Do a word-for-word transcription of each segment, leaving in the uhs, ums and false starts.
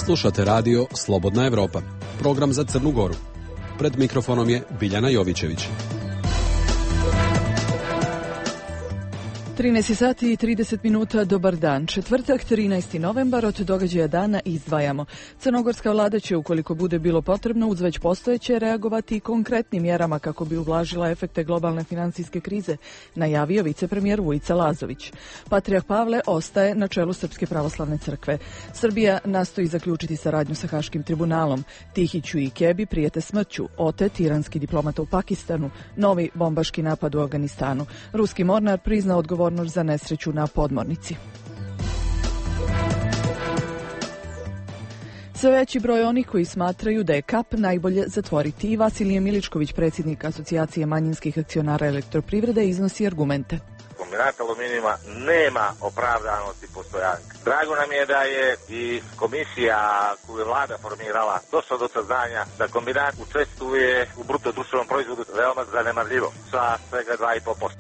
Slušate radio Slobodna Evropa, program za Crnu Goru. Pred mikrofonom je Biljana Jovićević. trinaest sati i trideset minuta, dobar dan. Četvrtak, trinaesti novembar, od događaja dana izdvajamo. Crnogorska vlada će, ukoliko bude bilo potrebno, uz već postojeće reagovati konkretnim mjerama kako bi ublažila efekte globalne finansijske krize, najavio vicepremijer Vujica Lazović. Patrijarh Pavle ostaje na čelu Srpske pravoslavne crkve. Srbija nastoji zaključiti saradnju sa Haškim tribunalom. Tihiću i Kebi prijete smrću. Otet iranski diplomata u Pakistanu. Novi bombaški napad u Afganistanu. Ruski mornar prizna odgovor za nesreću na podmornici. Sve veći broj onih koji smatraju da je kap najbolje zatvoriti. I Vasilije Miličković, predsjednik Asocijacije manjinskih akcionara elektroprivrede, iznosi argumente. Kombinat aluminijuma nema opravdanosti postojanja. Drago nam je da je i komisija koju je vlada formirala došla do saznanja da kombinat učestvuje u bruto društvenom proizvodu veoma zanemarljivo sa svega dva i po posto.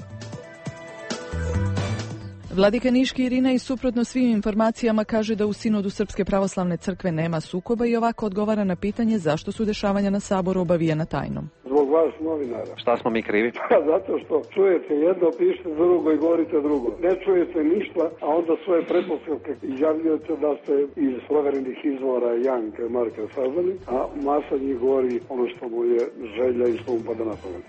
Vladika Niški Irina i suprotno svim informacijama kaže da u sinodu Srpske pravoslavne crkve nema sukoba i ovako odgovara na pitanje zašto su dešavanja na saboru obavijena tajnom. Zbog vas novinara. Šta smo mi krivi? Zato što čujete jedno, pišete drugo i govorite drugo. Ne čujete ništa, a onda svoje pretpostavke izjavljujete da ste iz proverenih izvora Janka i Marka saznali, a masa njih govori ono što mu je želja i što mu pada na pamet.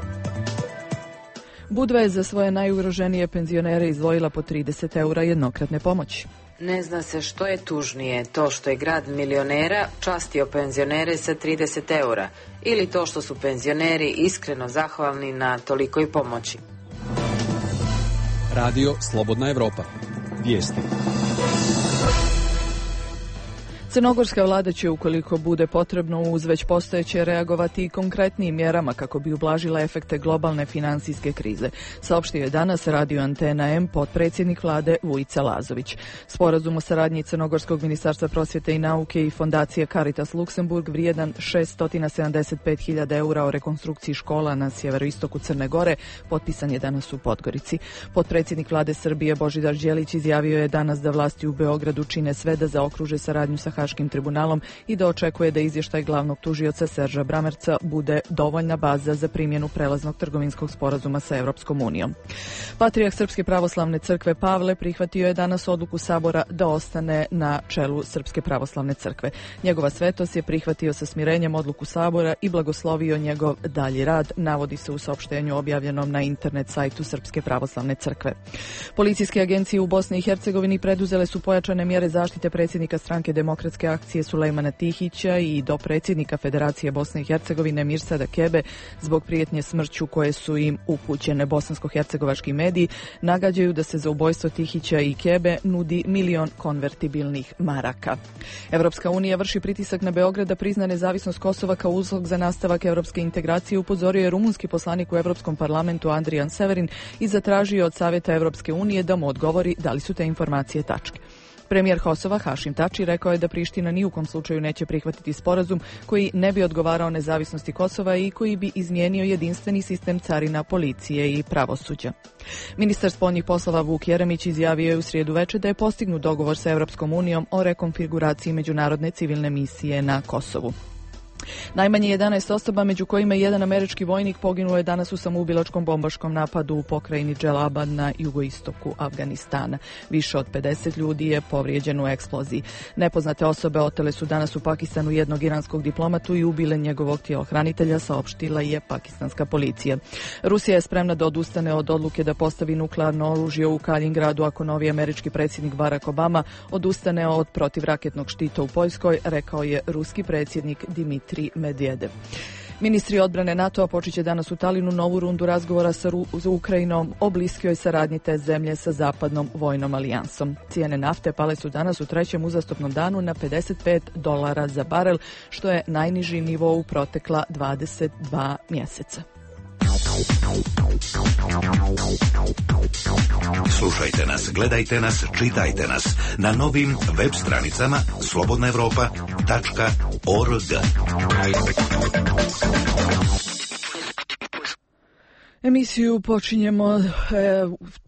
Budva je za svoje najugroženije penzionere izdvojila po trideset eura jednokratne pomoći. Ne zna se što je tužnije, to što je grad milionera častio penzionere sa trideset eura ili to što su penzioneri iskreno zahvalni na tolikoj pomoći. Radio Slobodna Evropa. Vijesti. Crnogorska vlada će, ukoliko bude potrebno, uz već postojeće reagovati i konkretnijim mjerama kako bi ublažila efekte globalne finansijske krize, saopštio je danas radio Antena M potpredsjednik vlade Vujica Lazović. Sporazum o saradnji Crnogorskog ministarstva prosvjete i nauke i fondacije Caritas Luksemburg vrijedan šeststo sedamdeset pet hiljada eura o rekonstrukciji škola na sjeveroistoku Crne Gore potpisan je danas u Podgorici. Potpredsjednik vlade Srbije Božidar Đelić izjavio je danas da vlasti u Beogradu čine sve da zaokruže saradnju sa Haškim tribunalom i da očekuje da izvještaj glavnog tužioca Serža Bramerca bude dovoljna baza za primjenu prelaznog trgovinskog sporazuma sa Europskom unijom. Patrijarh Srpske pravoslavne crkve Pavle prihvatio je danas odluku Sabora da ostane na čelu Srpske pravoslavne crkve. Njegova svetost je prihvatio sa smirenjem odluku Sabora i blagoslovio njegov dalji rad, navodi se u saopštenju objavljenom na internet sajtu Srpske pravoslavne crkve. Policijske agencije u Bosni i Hercegovini preduzele su pojačane mjere zaštite predsjednika stranke Demokratske akcije Sulejmana Tihića i do predsjednika Federacije Bosne i Hercegovine Mirsada Kebe zbog prijetnje smrću koje su im upućene. Bosansko-hercegovački mediji nagađaju da se za ubojstvo Tihića i Kebe nudi milion konvertibilnih maraka. Evropska unija vrši pritisak na Beograd da prizna nezavisnost Kosova kao uslov za nastavak evropske integracije, upozorio je rumunski poslanik u Evropskom parlamentu Andrijan Severin i zatražio od Savjeta Evropske unije da mu odgovori da li su te informacije tačke. Premijer Kosova Hašim Tači rekao je da Priština ni u kom slučaju neće prihvatiti sporazum koji ne bi odgovarao nezavisnosti Kosova i koji bi izmijenio jedinstveni sistem carina, policije i pravosuđa. Ministar spoljnih poslova Vuk Jeremić izjavio je u srijedu večer da je postignut dogovor sa Europskom unijom o rekonfiguraciji međunarodne civilne misije na Kosovu. Najmanje jedanaest osoba, među kojima je jedan američki vojnik, poginuo je danas u samoubilačkom bombaškom napadu u pokrajini Dželabad na jugoistoku Afganistana. Više od pedeset ljudi je povrijeđeno u eksploziji. Nepoznate osobe otele su danas u Pakistanu jednog iranskog diplomatu i ubile njegovog tjelohranitelja, saopštila je pakistanska policija. Rusija je spremna da odustane od odluke da postavi nuklearno oružje u Kalingradu ako novi američki predsjednik Barack Obama odustane od protivraketnog štita u Poljskoj, rekao je ruski predsjednik Dimitrij Medvedev. Ministri odbrane NATO-a počeće danas u Talinu novu rundu razgovora sa Ru- Ukrajinom o bliskoj saradnji te zemlje sa zapadnom vojnom alijansom. Cijene nafte pale su danas u trećem uzastopnom danu na pedeset pet dolara za barel, što je najniži nivo u protekla dvadeset dva mjeseca. Slušajte nas, gledajte nas, čitajte nas na novim web stranicama slobodna evropa tačka org. Emisiju počinjemo e,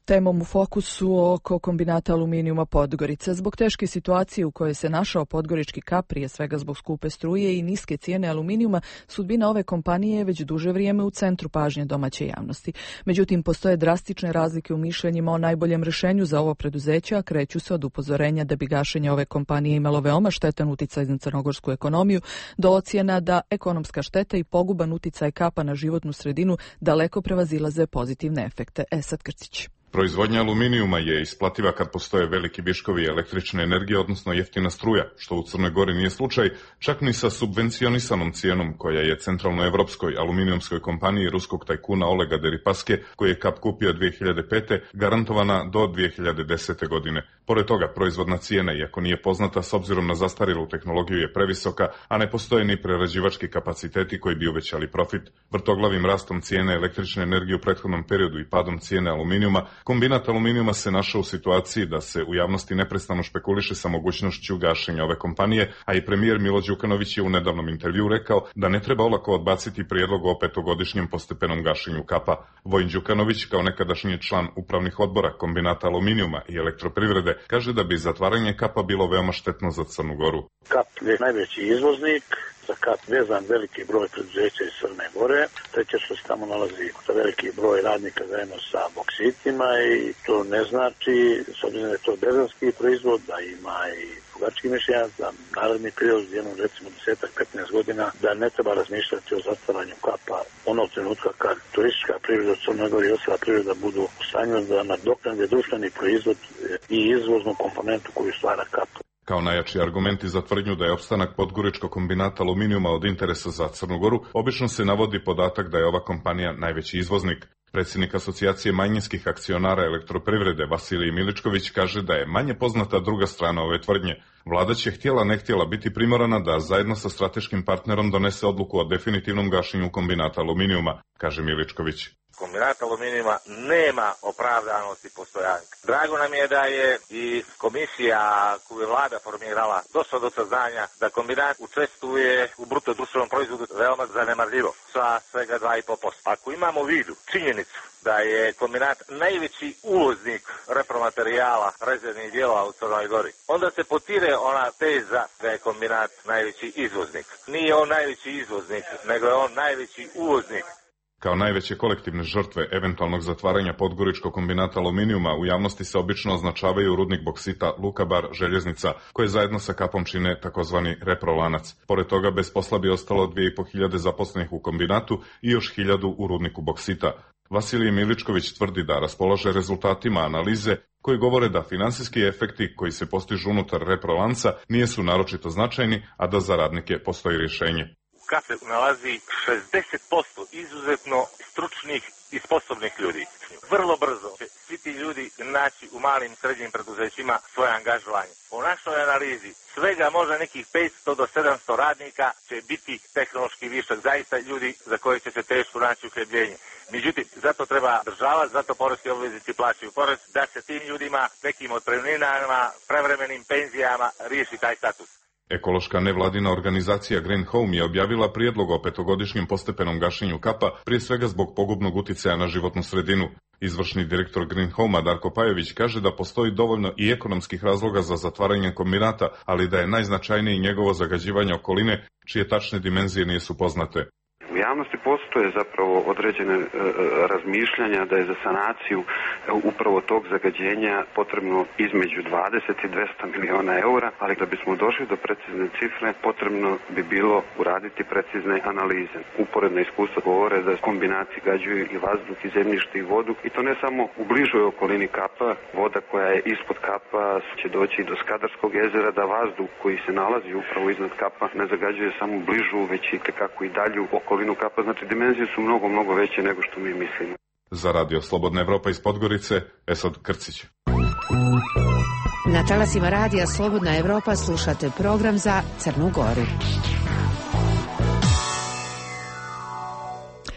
Temom u fokusu oko kombinata aluminijuma Podgorica. Zbog teške situacije u kojoj se našao podgorički kap, prije svega zbog skupe struje i niske cijene aluminijuma, sudbina ove kompanije je već duže vrijeme u centru pažnje domaće javnosti. Međutim, postoje drastične razlike u mišljenjima o najboljem rješenju za ovo preduzeće, a kreću se od upozorenja da bi gašenje ove kompanije imalo veoma štetan uticaj na crnogorsku ekonomiju, do ocjena da ekonomska šteta i poguban uticaj kapa na životnu sredinu daleko prevazilaze pozitivne efekte. Esad Krcić. Proizvodnja aluminijuma je isplativa kad postoje veliki viškovi električne energije, odnosno jeftina struja, što u Crnoj Gori nije slučaj, čak ni sa subvencionisanom cijenom koja je centralnoevropskoj aluminijumskoj kompaniji ruskog tajkuna Olega Deripaske, koji je kap kupio dvije hiljade pete, garantovana do dvije hiljade desete. godine. Pored toga, proizvodna cijena, iako nije poznata s obzirom na zastarjelu tehnologiju, je previsoka, a ne postoje ni prerađivački kapaciteti koji bi uvećali profit. Vrtoglavim rastom cijene električne energije u prethodnom periodu i padom cijene aluminijuma, kombinat aluminijuma se našao u situaciji da se u javnosti neprestano špekuliše sa mogućnošću gašenja ove kompanije, a i premijer Milo Đukanović je u nedavnom intervju rekao da ne treba olako odbaciti prijedlog o petogodišnjem postepenom gašenju kapa. Vojin Đukanović, kao nekadašnji član upravnih odbora kombinata aluminijuma i elektroprivrede, kaže da bi zatvaranje kapa bilo veoma štetno za Crnu Goru. Kap je najveći izvoznik, za kap vezan veliki broj preduzeća iz Crne Gore, treće što se tamo nalazi veliki broj radnika zajedno sa boksitima i to ne znači, s obzirom da je to berzanski proizvod, da ima i drugačiji mišljenja, za naredni period, jednom recimo desetak, petnaest godina, da ne treba razmišljati o zatvaranju kapa onog trenutka kad turistička privreda u Crnoj Gori i ostala privreda budu u stanju da nadoknade društveni proizvod i izvoznu komponentu koju stvara kap. Kao najjači argumenti za tvrdnju da je opstanak podgoričkog kombinata aluminijuma od interesa za Crnu Goru, obično se navodi podatak da je ova kompanija najveći izvoznik. Predsjednik asocijacije manjinskih akcionara elektroprivrede Vasilij Miličković kaže da je manje poznata druga strana ove tvrdnje. Vlada će htjela ne htjela biti primorana da zajedno sa strateškim partnerom donese odluku o definitivnom gašenju kombinata aluminijuma, kaže Miličković. Kombinat aluminijuma nema opravdanosti postojanja. Drago nam je da je i komisija koju je vlada formirala došla do saznanja da kombinat učestvuje u bruto društvenom proizvodu veoma zanemarljivo, sa svega dva i pet posto. Ako imamo u vidu činjenicu da je kombinat najveći uvoznik repromaterijala, rezervnih dijelova u Crnoj Gori, onda se potire ona teza da je kombinat najveći izvoznik. Nije on najveći izvoznik, nego je on najveći uvoznik. Kao najveće kolektivne žrtve eventualnog zatvaranja podgoričkog kombinata aluminijuma u javnosti se obično označavaju rudnik boksita Lukabar željeznica, koje zajedno sa kapom čine takozvani reprolanac. Pored toga bez posla bi ostalo dvije i po hiljade zaposlenih u kombinatu i još hiljadu u rudniku boksita. Vasilij Miličković tvrdi da raspolaže rezultatima analize koji govore da finansijski efekti koji se postižu unutar reprolanca nisu naročito značajni, a da za radnike postoji rješenje. Kad se nalazi šezdeset posto izuzetno stručnih i sposobnih ljudi. Vrlo brzo će svi ti ljudi naći u malim i srednjim preduzećima svoje angažovanje. Po našoj analizi svega možda nekih petsto do sedamsto radnika će biti tehnološki višak, zaista ljudi za koje će se teško naći uhljebljenje. Međutim, zato treba država, zato poreski obveznici plaćaju porez, da se tim ljudima nekim otpremninama, prevremenim penzijama riješi taj status. Ekološka nevladina organizacija Green Home je objavila prijedlog o petogodišnjem postepenom gašenju kapa, prije svega zbog pogubnog uticaja na životnu sredinu. Izvršni direktor Green Home-a Darko Pajović kaže da postoji dovoljno i ekonomskih razloga za zatvaranje kombinata, ali da je najznačajnije njegovo zagađivanje okoline, čije tačne dimenzije nisu poznate. U javnosti postoje zapravo određene e, razmišljanja da je za sanaciju e, upravo tog zagađenja potrebno između dvadeset i dvesta miliona eura, ali da bismo došli do precizne cifre potrebno bi bilo uraditi precizne analize. Uporedna iskustva govore da kombinati gađuju i vazduh i zemljište i vodu i to ne samo u bližoj okolini kapa, voda koja je ispod kapa će doći do Skadarskog jezera, da vazduh koji se nalazi upravo iznad kapa ne zagađuje samo bližu, već i kako i dalju okolinu kapa, znači dimenzije su mnogo, mnogo veće nego što mi mislimo. Za radio Slobodna Evropa iz Podgorice, Esad Krcić. Na talasima radija Slobodna Evropa slušate program za Crnu Goru.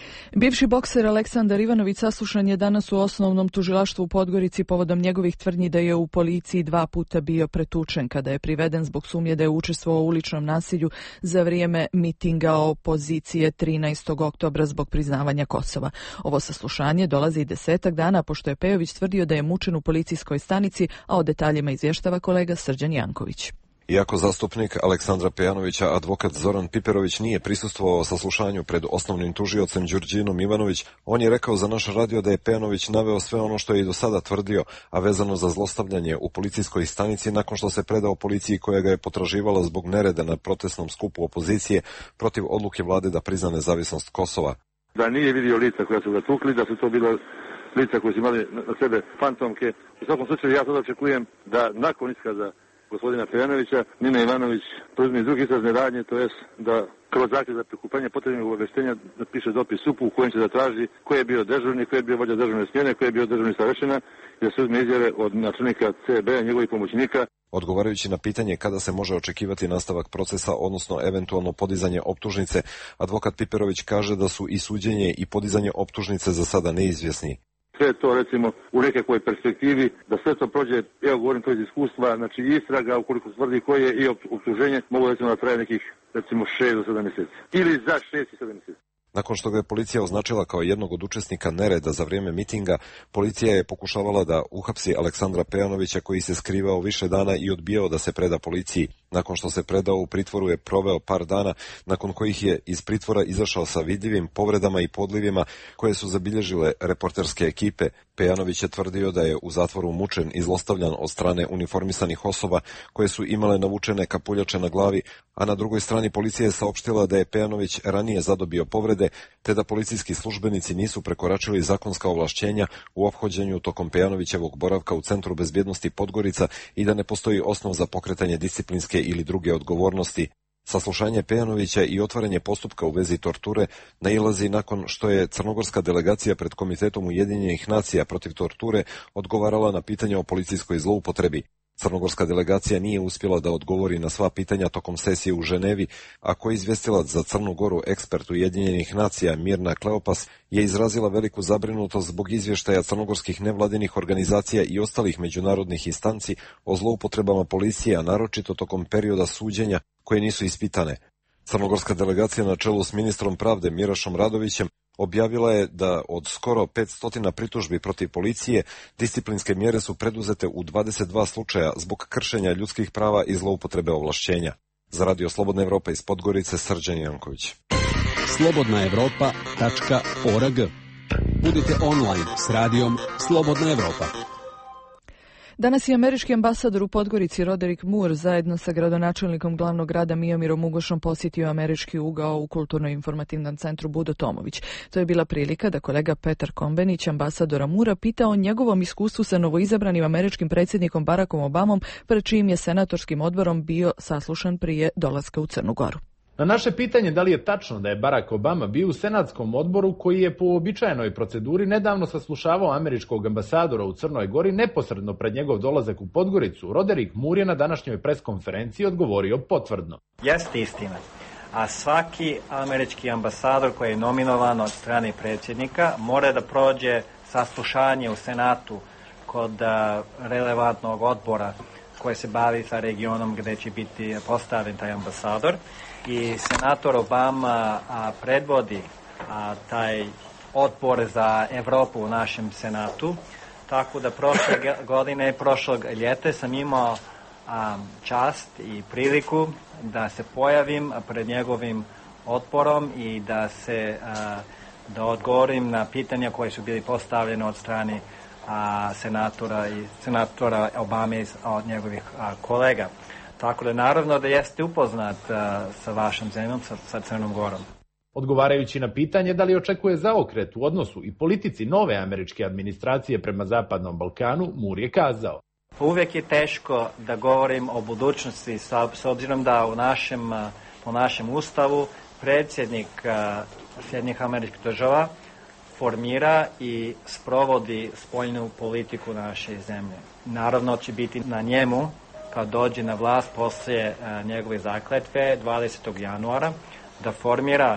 Bivši bokser Aleksandar Ivanović saslušan je danas u osnovnom tužilaštvu u Podgorici povodom njegovih tvrdnji da je u policiji dva puta bio pretučen kada je priveden zbog sumnje da je učestvovao u uličnom nasilju za vrijeme mitinga opozicije trinaestog oktobra zbog priznavanja Kosova. Ovo saslušanje dolazi desetak dana pošto je Pejović tvrdio da je mučen u policijskoj stanici, a o detaljima izvještava kolega Srđan Janković. Iako zastupnik Aleksandra Pejanovića, advokat Zoran Piperović, nije prisustvovao saslušanju pred osnovnim tužiocem Đurđinom Ivanović, on je rekao za naš radio da je Pejanović naveo sve ono što je i do sada tvrdio, a vezano za zlostavljanje u policijskoj stanici nakon što se predao policiji koja ga je potraživala zbog nereda na protestnom skupu opozicije protiv odluke vlade da prizna nezavisnost Kosova. Da nije vidio lica koja su ga tukli, da su to bila lica koji su imali na sebe fantomke. U svakom slučaju ja sada očekujem da nakon iskaza gospodina Pejanovića, Nina Ivanović preuzme drugi istražne radnje, to jest da kroz zahtjev za prikupljanje potrebnih obaveštenja napiše dopis S U P-u u kojem će da traži ko je bio dežurni, ko je bio vođa dežurne smjene, ko je bio dežurni starešina, i da se uzme izjave od načelnika C B, njegovih pomoćnika. Odgovarajući na pitanje kada se može očekivati nastavak procesa, odnosno eventualno podizanje optužnice, advokat Piperović kaže da su i suđenje i podizanje optužnice za sada neizvjesni. Sve to recimo u nekakvoj perspektivi, da sve to prođe, evo govorim to iz iskustva, znači istraga ukoliko tvrdi koje je i optuženje, mogu recimo da traje nekih recimo šest do sedam mjeseci. Ili za šest i sedam mjeseci. Nakon što ga je policija označila kao jednog od učesnika nereda za vrijeme mitinga, policija je pokušavala da uhapsi Aleksandra Pejanovića koji se skrivao više dana i odbijao da se preda policiji. Nakon što se predao u pritvoru je proveo par dana, nakon kojih je iz pritvora izašao sa vidljivim povredama i podlivima koje su zabilježile reporterske ekipe. Pejanović je tvrdio da je u zatvoru mučen i zlostavljan od strane uniformisanih osoba koje su imale navučene kapuljače na glavi, a na drugoj strani policija je saopštila da je Pejanović ranije zadobio povrede, te da policijski službenici nisu prekoračili zakonska ovlašćenja u ophođenju tokom Pejanovićevog boravka u Centru bezbjednosti Podgorica i da ne postoji osnov za pokretanje disciplinske ili druge odgovornosti. Saslušanje Pejanovića i otvaranje postupka u vezi torture nailazi nakon što je crnogorska delegacija pred Komitetom Ujedinjenih nacija protiv torture odgovarala na pitanje o policijskoj zloupotrebi. Crnogorska delegacija nije uspjela da odgovori na sva pitanja tokom sesije u Ženevi, a koji izvjestilac za Crnu Goru, ekspert Ujedinjenih nacija Mirna Kleopas, je izrazila veliku zabrinutost zbog izvještaja crnogorskih nevladinih organizacija i ostalih međunarodnih instanci o zloupotrebama policije, a naročito tokom perioda suđenja koje nisu ispitane. Crnogorska delegacija na čelu s ministrom pravde Mirašom Radovićem objavila je da od skoro petsto pritužbi protiv policije disciplinske mjere su preduzete u dvadeset dva slučaja zbog kršenja ljudskih prava i zloupotrebe ovlašćenja. Za Radio Slobodna Evropa iz Podgorice, Srđan Janković. slobodna evropa tačka org. Budite online s radijom Slobodna Evropa. Danas je američki ambasador u Podgorici Roderick Moore zajedno sa gradonačelnikom glavnog grada Miomirom Ugošom posjetio američki ugao u kulturno-informativnom centru Budo Tomović. To je bila prilika da kolega Petar Kombenić, ambasadora Moora, pita o njegovom iskustvu sa novoizabranim američkim predsjednikom Barackom Obamom, pred čijim je senatorskim odborom bio saslušan prije dolaska u Crnu Goru. Na naše pitanje da li je tačno da je Barack Obama bio u senatskom odboru koji je po uobičajenoj proceduri nedavno saslušavao američkog ambasadora u Crnoj Gori neposredno pred njegov dolazak u Podgoricu, Roderick Moore je na današnjoj preskonferenciji odgovorio potvrdno. Jeste istina, a svaki američki ambasador koji je nominovan od strane predsjednika mora da prođe saslušanje u Senatu kod relevantnog odbora koji se bavi sa regionom gdje će biti postavljen taj ambasador. I senator Obama a, predvodi a, taj odbor za Evropu u našem senatu, tako da prošle godine, prošlog ljeta sam imao a, čast i priliku da se pojavim pred njegovim odborom i da se a, da odgovorim na pitanja koje su bili postavljene od strane a, senatora i senatora Obame od njegovih a, kolega. Tako da naravno da jeste upoznat uh, sa vašom zemljom, sa, sa Crnom Gorom. Odgovarajući na pitanje da li očekuje zaokret u odnosu i politici nove američke administracije prema Zapadnom Balkanu, Moore je kazao. Uvijek je teško da govorim o budućnosti sa, s obzirom da u našem, uh, u našem ustavu predsjednik uh, Sjedinjenih Američkih Država formira i sprovodi spoljnu politiku naše zemlje. Naravno će biti na njemu kad dođe na vlast poslije uh, njegove zakletve dvadesetog januara da formira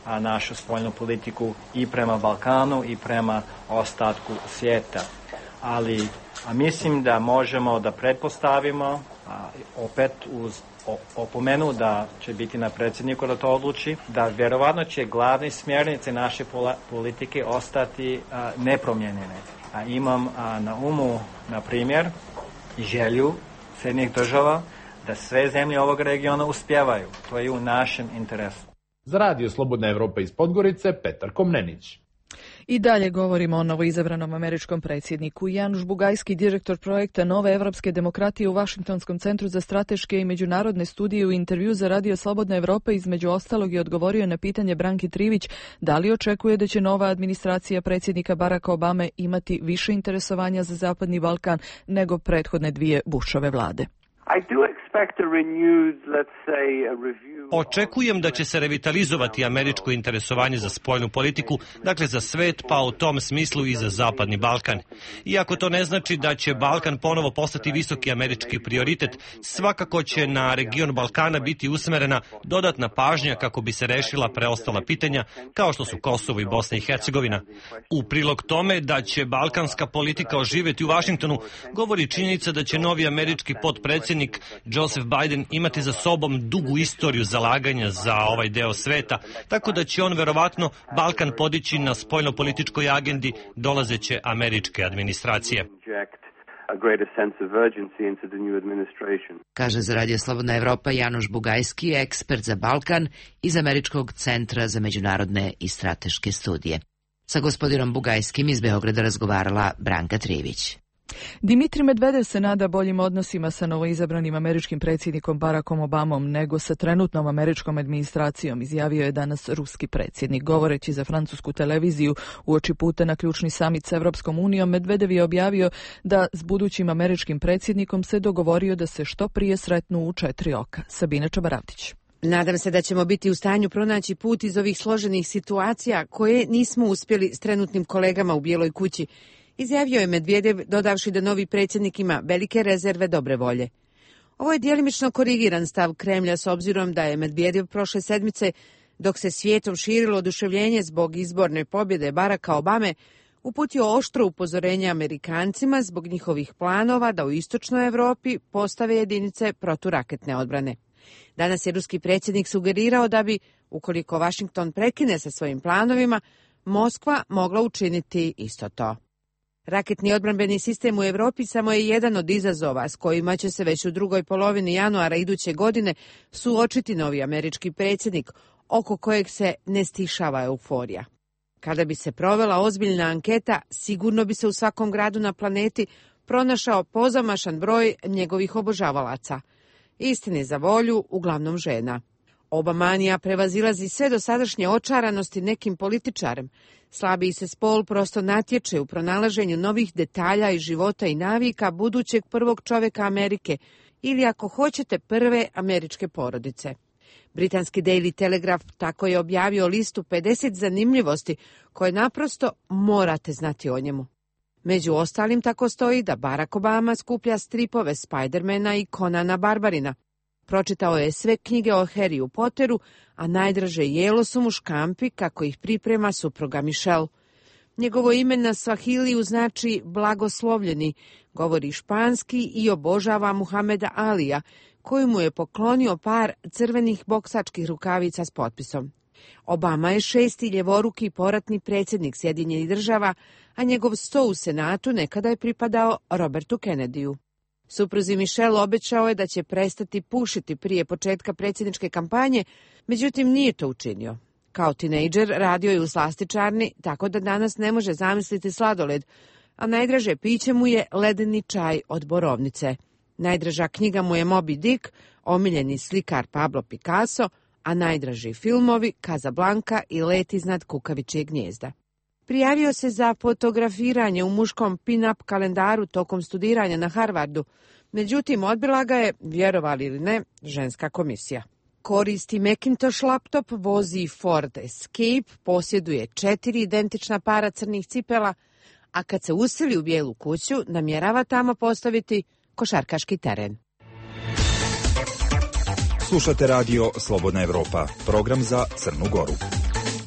a, našu spoljnu politiku i prema Balkanu i prema ostatku svijeta. Ali a mislim da možemo da pretpostavimo, a, opet uz opomenu da će biti na predsjedniku da to odluči, da vjerovatno će glavni smjernice naše politike ostati a, nepromijenjene. A imam a, na umu, na primjer, želju Sjedinjenih država da sve zemlje ovog regiona uspjevaju. To je u našem interesu. Za Radio Slobodna Evropa iz Podgorice, Petar Komnenić. I dalje govorimo o novoizabranom američkom predsjedniku. Januš Bugajski, direktor projekta Nove evropske demokratije u Vašingtonskom centru za strateške i međunarodne studije, u intervju za Radio Slobodna Evropa između ostalog je odgovorio na pitanje Branki Trivić da li očekuje da će nova administracija predsjednika Baracka Obame imati više interesovanja za Zapadni Balkan nego prethodne dvije Bushove vlade. I do expect a renewed, let's say, a review. Očekujem da će se revitalizovati američko interesovanje za spoljnu politiku, dakle za svet, pa u tom smislu i za Zapadni Balkan. Iako to ne znači da će Balkan ponovo postati visoki američki prioritet, svakako će na region Balkana biti usmerena dodatna pažnja kako bi se rešila preostala pitanja, kao što su Kosovo i Bosna i Hercegovina. U prilog tome da će balkanska politika oživjeti u Vašingtonu, govori činjenica da će novi američki potpredsjednik Joseph Biden imati za sobom dugu istoriju zalaganja za ovaj deo sveta, tako da će on verovatno Balkan podići na spoljnopolitičkoj agendi dolazeće američke administracije. Kaže za Radio Slobodna Evropa Januš Bugajski, ekspert za Balkan iz Američkog centra za međunarodne i strateške studije. Sa gospodinom Bugajskim iz Beograda razgovarala Branka Trivić. Dimitrij Medvedev se nada boljim odnosima sa novoizabranim američkim predsjednikom Barackom Obamom nego sa trenutnom američkom administracijom, izjavio je danas ruski predsjednik. Govoreći za francusku televiziju uoči puta na ključni samit s Evropskom unijom, Medvedev je objavio da s budućim američkim predsjednikom se dogovorio da se što prije sretnu u četiri oka. Sabina Čabaravtić. Nadam se da ćemo biti u stanju pronaći put iz ovih složenih situacija koje nismo uspjeli s trenutnim kolegama u Bijeloj kući, izjavio je Medvedev, dodavši da novi predsjednik ima velike rezerve dobre volje. Ovo je djelimično korigiran stav Kremlja s obzirom da je Medvedev prošle sedmice, dok se svijetom širilo oduševljenje zbog izborne pobjede Baracka Obame, uputio oštro upozorenje Amerikancima zbog njihovih planova da u istočnoj Evropi postave jedinice proturaketne odbrane. Danas je ruski predsjednik sugerirao da bi, ukoliko Washington prekine sa svojim planovima, Moskva mogla učiniti isto to. Raketni odbrambeni sistem u Europi samo je jedan od izazova s kojima će se već u drugoj polovini januara iduće godine suočiti novi američki predsjednik, oko kojeg se ne stišava euforija. Kada bi se provela ozbiljna anketa, sigurno bi se u svakom gradu na planeti pronašao pozamašan broj njegovih obožavalaca. Istini za volju, uglavnom žena. Obamanija prevazilazi sve dosadašnje očaranosti nekim političarem. Slabiji se spol prosto natječe u pronalaženju novih detalja iz života i navika budućeg prvog čovjeka Amerike ili, ako hoćete, prve američke porodice. Britanski Daily Telegraph tako je objavio listu pedeset zanimljivosti koje naprosto morate znati o njemu. Među ostalim tako stoji da Barack Obama skuplja stripove Spidermana i Conana Barbarina. Pročitao je sve knjige o Harryu Potteru, a najdraže jelo su mu škampi kako ih priprema supruga Michelle. Njegovo ime na Swahiliju znači blagoslovljeni, govori španski i obožava Muhameda Alija, koju mu je poklonio par crvenih boksačkih rukavica s potpisom. Obama je šesti ljevoruki poratni predsjednik Sjedinjenih država, a njegov sto u Senatu nekada je pripadao Robertu Kennedyu. Supruzi Michelle obećao je da će prestati pušiti prije početka predsjedničke kampanje, međutim nije to učinio. Kao tinejdžer radio je u slastičarni, tako da danas ne može zamisliti sladoled, a najdraže piće mu je ledeni čaj od borovnice. Najdraža knjiga mu je Moby Dick, omiljeni slikar Pablo Picasso, a najdraži filmovi Casablanca i Let iznad kukavičjeg gnijezda. Prijavio se za fotografiranje u muškom pin-up kalendaru tokom studiranja na Harvardu, međutim odbila ga je, vjerovali ili ne, ženska komisija. Koristi Macintosh laptop, vozi Ford Escape, posjeduje četiri identična para crnih cipela, a kad se useli u Bijelu kuću, namjerava tamo postaviti košarkaški teren. Slušate radio Slobodna Evropa, program za Crnu Goru.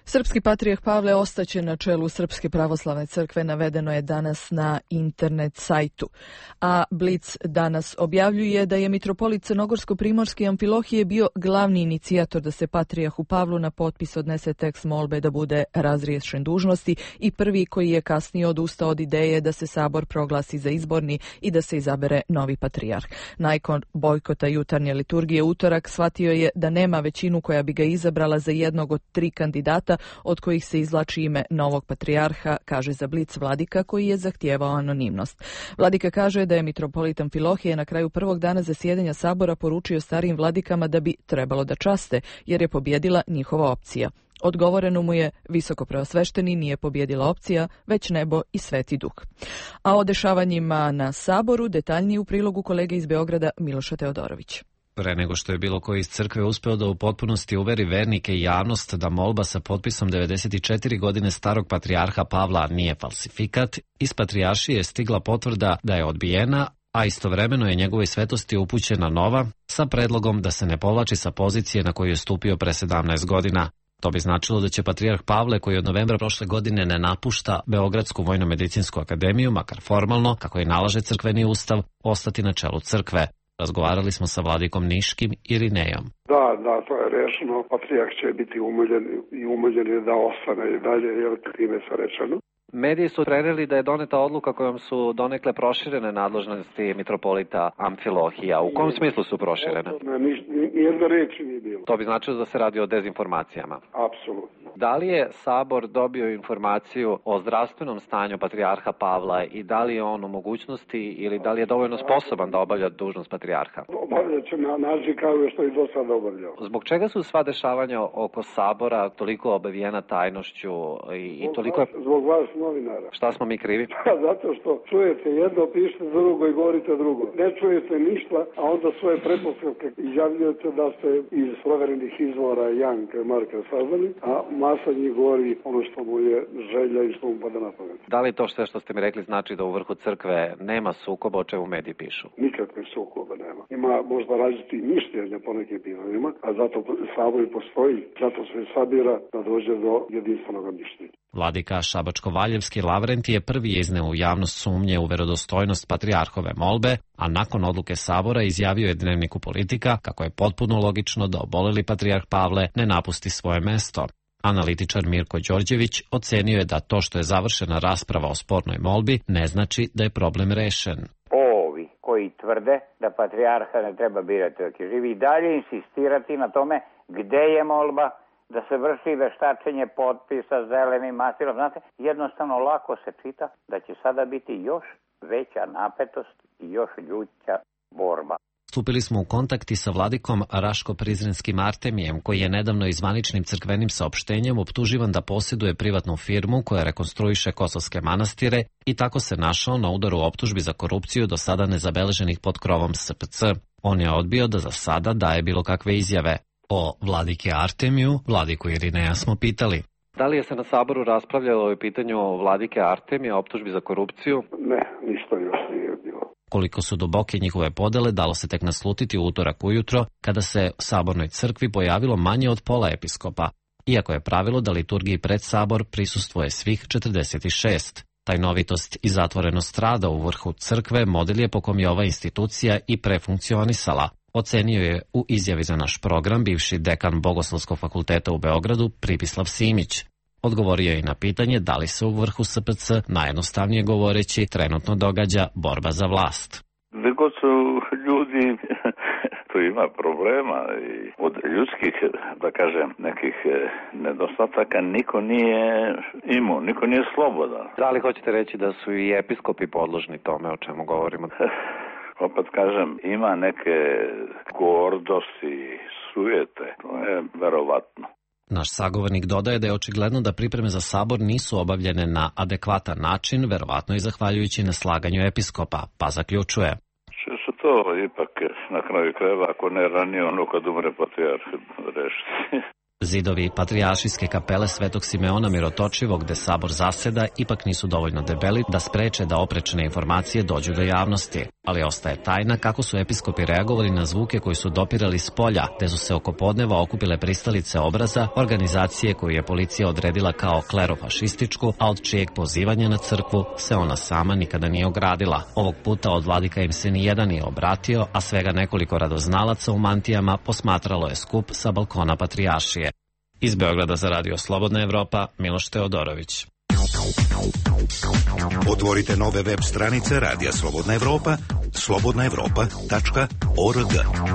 Srpski patrijarh Pavle ostaće na čelu Srpske pravoslavne crkve, navedeno je danas na internet sajtu. A Blic danas objavljuje da je mitropolit Crnogorsko-primorski Amfilohije bio glavni inicijator da se patrijarhu Pavlu na potpis odnese tekst molbe da bude razriješen dužnosti i prvi koji je kasnije odustao od ideje da se sabor proglasi za izborni i da se izabere novi patrijarh. Nakon bojkota jutarnje liturgije utorak shvatio je da nema većinu koja bi ga izabrala za jednog od tri kandidata od kojih se izvlači ime novog patrijarha, kaže za Blic vladika koji je zahtijevao anonimnost. Vladika kaže da je mitropolit Amfilohije na kraju prvog dana zasjedanja sabora poručio starijim vladikama da bi trebalo da časte, jer je pobjedila njihova opcija. Odgovoreno mu je, visoko preosvešteni nije pobjedila opcija, već nebo i Sveti Duh. A o dešavanjima na saboru detaljnije u prilogu kolege iz Beograda Miloša Teodorović. Pre nego što je bilo koji iz crkve uspeo da u potpunosti uveri vernike i javnost da molba sa potpisom devedeset četiri godine starog patrijarha Pavla nije falsifikat, iz patrijaršije je stigla potvrda da je odbijena, a istovremeno je njegovoj svetosti upućena nova sa predlogom da se ne povlači sa pozicije na koju je stupio pre sedamnaest godina. To bi značilo da će patrijarh Pavle, koji od novembra prošle godine ne napušta Beogradsku vojno-medicinsku akademiju, makar formalno, kako je nalaže crkveni ustav, ostati na čelu crkve. Razgovarali smo sa vladikom Niškim Irinejom. Da, da, to je rešeno. Patrijarh će biti umoljen i umoljen je da ostane i dalje, jer time se rečeno. Mediji su preneli da je doneta odluka kojom su donekle proširene nadležnosti mitropolita Amfilohija. U kom smislu su proširene? Nijedna reči nije bilo. To bi značilo da se radi o dezinformacijama. Apsolutno. Da li je Sabor dobio informaciju o zdravstvenom stanju patrijarha Pavla i da li je on u mogućnosti ili da li je dovoljno sposoban da obavlja dužnost patrijarha? Obavljat će na način kao što je do sada obavljao. Zbog čega su sva dešavanja oko Sabora toliko obavijena tajnošću i, i toliko... Zbog vas novinara. Šta smo mi krivi? Zato što čujete jedno, pišete drugo i govorite drugo. Ne čujete ništa, a onda svoje pretpostavke izjavljujete da ste iz proverenih izvora Janka i Marka saznali, a masa njih govori ono što mu je želja i što mu pada na pamet. Da li to što, što ste mi rekli znači da u vrhu crkve nema sukoba, o čemu mediji pišu? Nikakve sukoba nema. Ima možda različiti mišljenja po nekim pitanjima, a zato Sabor i postoji, zato se sabira da dođe do jedinstvenog mišljenja. Vladika Šabačko-Valjevski Lavrenti je prvi izneo u javnost sumnje u verodostojnost patrijarhove molbe, a nakon odluke Sabora izjavio je Dnevniku Politika kako je potpuno logično da oboleli patrijarh Pavle ne napusti svoje mesto. Analitičar Mirko Đorđević ocenio je da to što je završena rasprava o spornoj molbi ne znači da je problem rešen. Ovi koji tvrde da patrijarha ne treba birati dok je živi i dalje insistirati na tome gde je molba, da se vrši veštačenje potpisa zelenim mastirom, znate, jednostavno lako se čita da će sada biti još veća napetost i još ljuća borba. Stupili smo u kontakt i sa vladikom Raško-Prizrenskim Artemijem, koji je nedavno i zvaničnim crkvenim saopštenjem optuživan da posjeduje privatnu firmu koja rekonstruiše kosovske manastire i tako se našao na udaru optužbi za korupciju do sada nezabeleženih pod krovom S P C. On je odbio da za sada daje bilo kakve izjave. O vladike Artemiju, vladiku Irineja smo pitali. Da li je se na Saboru raspravljalo o pitanju vladike Artemija, optužbi za korupciju? Ne, ništa još nije bilo. Koliko su duboke njihove podele dalo se tek naslutiti u utorak ujutro, kada se u Sabornoj crkvi pojavilo manje od pola episkopa, iako je pravilo da liturgiji pred Sabor prisustvuje svih četrdeset šest. Tajnovitost i zatvorenost rada u vrhu crkve model je po kom je ova institucija i prefunkcionisala, ocenio je u izjavi za naš program bivši dekan Bogoslovskog fakulteta u Beogradu Pribislav Simić. Odgovorio je i na pitanje da li se u vrhu S P C, najjednostavnije govoreći, trenutno događa borba za vlast. Nego su ljudi, tu ima problema i od ljudskih, da kažem, nekih nedostataka niko nije imun, niko nije slobodan. Da li hoćete reći da su i episkopi podložni tome o čemu govorimo? Opet kažem, ima neke gordosti, sujete, to je verovatno. Naš sagovornik dodaje da je očigledno da pripreme za Sabor nisu obavljene na adekvatan način, verovatno i zahvaljujući neslaganju episkopa, pa zaključuje. Što su to ipak na kraju krajeva, ako ne ranije ono kad umre patrijarh rešiti. Zidovi patrijaršijske kapele Svetog Simeona Mirotočivog, gde sabor zaseda, ipak nisu dovoljno debeli da spreče da oprečne informacije dođu do javnosti. Ali ostaje tajna kako su episkopi reagovali na zvuke koji su dopirali s polja, gde su se oko podneva okupile pristalice Obraza, organizacije koju je policija odredila kao klerofašističku, a od čijeg pozivanja na crkvu se ona sama nikada nije ogradila. Ovog puta od vladika im se nijedan nije obratio, a svega nekoliko radoznalaca u mantijama posmatralo je skup sa balkona patrijaršije. Iz Beograda za Radio Slobodna Evropa, Miloš Teodorović. Otvorite nove web stranice Radija Slobodna Evropa, slobodna evropa tačka org.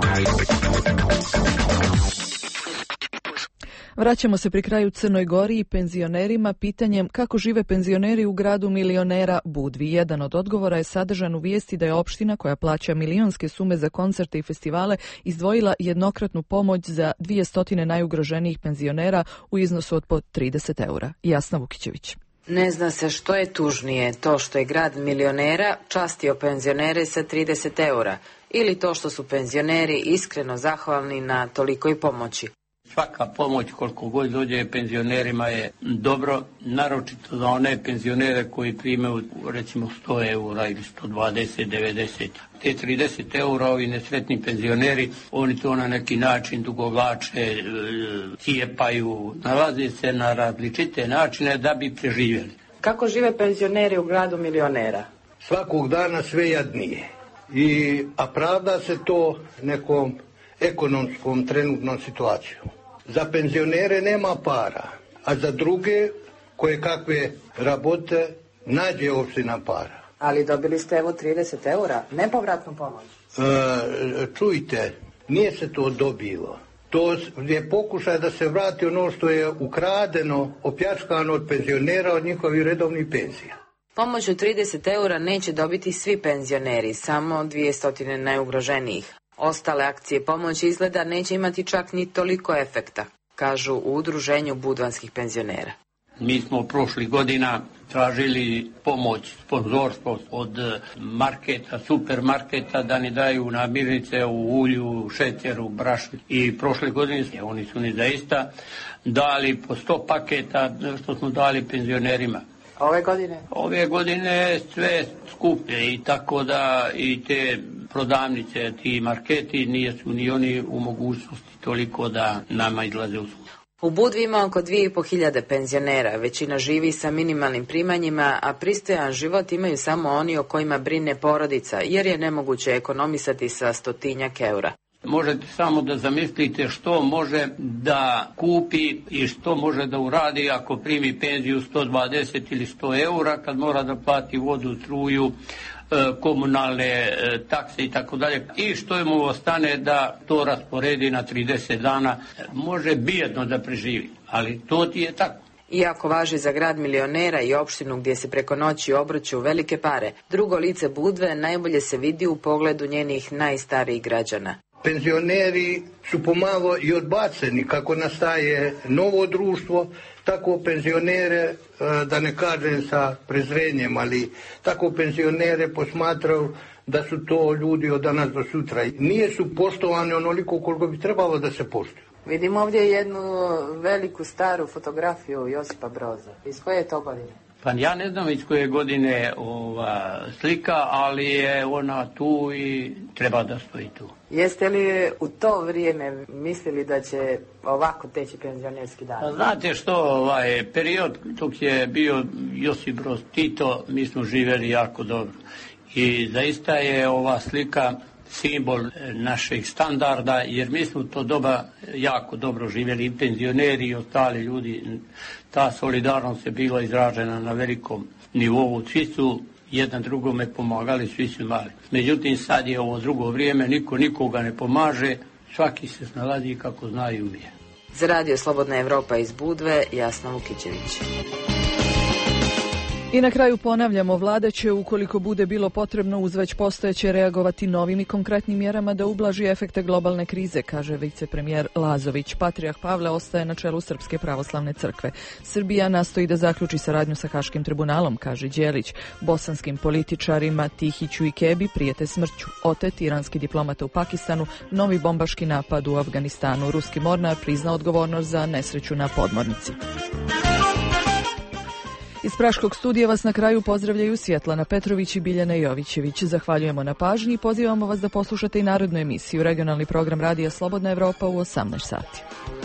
Vraćamo se pri kraju Crnoj Gori i penzionerima pitanjem kako žive penzioneri u gradu milionera Budvi. Jedan od odgovora je sadržan u vijesti da je opština koja plaća milionske sume za koncerte i festivale izdvojila jednokratnu pomoć za dvije najugroženijih penzionera u iznosu od po trideset eura. Jasna Vukićević. Ne zna se što je tužnije, to što je grad milionera častio penzionere sa trideset eura ili to što su penzioneri iskreno zahvalni na tolikoj pomoći. Svaka pomoć koliko god dođe penzionerima je dobro, naročito za one penzionere koji primaju recimo sto eura ili sto dvadeset, devedeset. Te trideset eura ovi nesretni penzioneri, oni to na neki način dugovlače, cijepaju, nalaze se na različite načine da bi preživjeli. Kako žive penzioneri u gradu milionera? Svakog dana sve jadnije. I, a pravda se to nekom ekonomskom trenutnom situacijom. Za penzionere nema para, a za druge koje kakve rabote nađe opština para. Ali dobili ste evo trideset eura, nepovratnu pomoć. E, čujte, nije se to dobilo. To je pokušaj da se vrati ono što je ukradeno, opljačkano od penzionera, od njihovih redovnih penzija. Pomoć od trideset eura neće dobiti svi penzioneri, samo dvjesto najugroženijih. Ostale akcije pomoći izgleda neće imati čak ni toliko efekta, kažu u udruženju budvanskih penzionera. Mi smo prošlih godina tražili pomoć, sponzorstvo od marketa, supermarketa da ni daju namirnice u ulju, šećeru, brašnu. I prošle godine oni su ni zaista dali po sto paketa što smo dali penzionerima. Ove godine? Ove godine sve skuplje i tako da i te prodavnice, ti marketi nisu ni oni u mogućnosti toliko da nama izlaze u susret. U Budvi ima oko dvije i po hiljade penzionera, većina živi sa minimalnim primanjima, a pristojan život imaju samo oni o kojima brine porodica, jer je nemoguće ekonomisati sa stotinjak eura. Možete samo da zamislite što može da kupi i što može da uradi ako primi penziju sto dvadeset ili sto eura, kad mora da plati vodu, struju, komunalne takse i tako dalje. I što mu ostane da to rasporedi na trideset dana, može bijedno da preživi, ali to ti je tako. Iako važi za grad milionera i opštinu gdje se preko noći obrću velike pare, drugo lice Budve najbolje se vidi u pogledu njenih najstarijih građana. Penzioneri su pomalo i odbaceni kako nastaje novo društvo, tako penzionere, da ne kažem sa prezrenjem, ali tako penzionere posmatraju da su to ljudi od danas do sutra. Nije su poštovane onoliko koliko bi trebalo da se poštuju. Vidimo ovdje jednu veliku staru fotografiju Josipa Broza. Iz koje je to godine? Pa ja ne znam iz koje godine ova slika, ali je ona tu i treba da stoji tu. Jeste li u to vrijeme mislili da će ovako teći penzionerski dan? Pa znate što, ovaj period dok je bio Josip Broz Tito, mi smo živjeli jako dobro. I zaista je ova slika simbol našeg standarda, jer mi smo to doba jako dobro živjeli, i penzioneri i ostali ljudi. Ta solidarnost je bila izražena na velikom nivou. Svi su jedan drugome pomagali, svi su imali. Međutim, sad je ovo drugo vrijeme, niko nikoga ne pomaže, svaki se snalazi kako zna i umije. Za Radio Slobodna Evropa iz Budve, Jasna Vukićević. I na kraju ponavljamo, vlada će, ukoliko bude bilo potrebno, uz već postojeće reagovati novim i konkretnim mjerama da ublaži efekte globalne krize, kaže vicepremijer Lazović. Patrijarh Pavle ostaje na čelu Srpske pravoslavne crkve. Srbija nastoji da zaključi saradnju sa Haškim tribunalom, kaže Đelić. Bosanskim političarima Tihiću i Kebi prijete smrću. Otet iranski diplomata u Pakistanu, novi bombaški napad u Afganistanu. Ruski mornar prizna odgovornost za nesreću na podmornici. Iz Praškog studija vas na kraju pozdravljaju Svjetlana Petrović i Biljana Jovićević. Zahvaljujemo na pažnji i pozivamo vas da poslušate i narodnu emisiju, regionalni program Radija Slobodna Evropa u osamnaest sati.